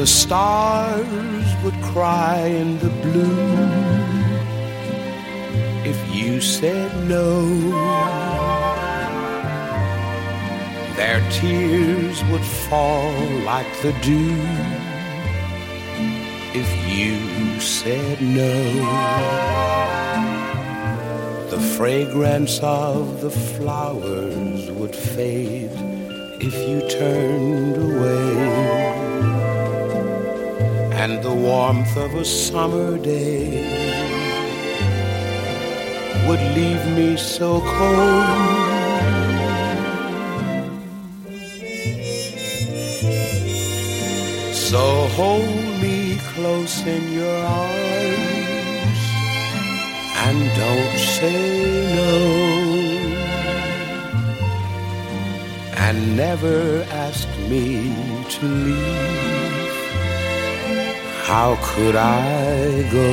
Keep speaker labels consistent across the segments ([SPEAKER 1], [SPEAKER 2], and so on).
[SPEAKER 1] the stars would cry in the blue if you said no. Their tears would fall like the dew if you said no. The fragrance of the flowers would fade if you turned away, and the warmth of a summer day would leave me so cold. So hold me close in your arms and don't say no, and never ask me to leave. How could I go?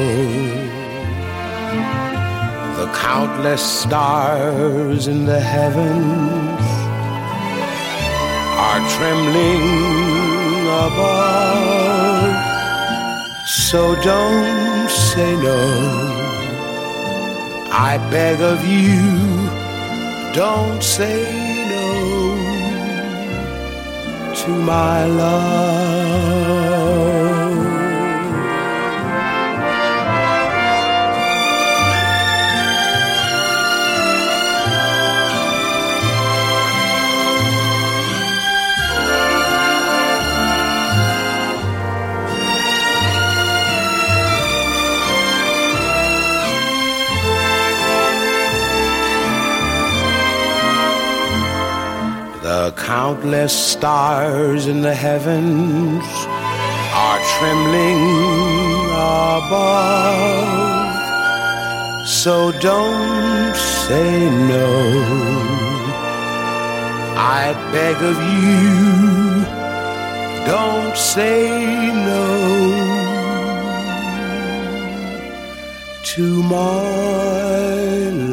[SPEAKER 1] The countless stars in the heavens are trembling above, so don't say no. I beg of you, don't say no to my love. The countless stars in the heavens are trembling above, so don't say no. I beg of you, don't say no to my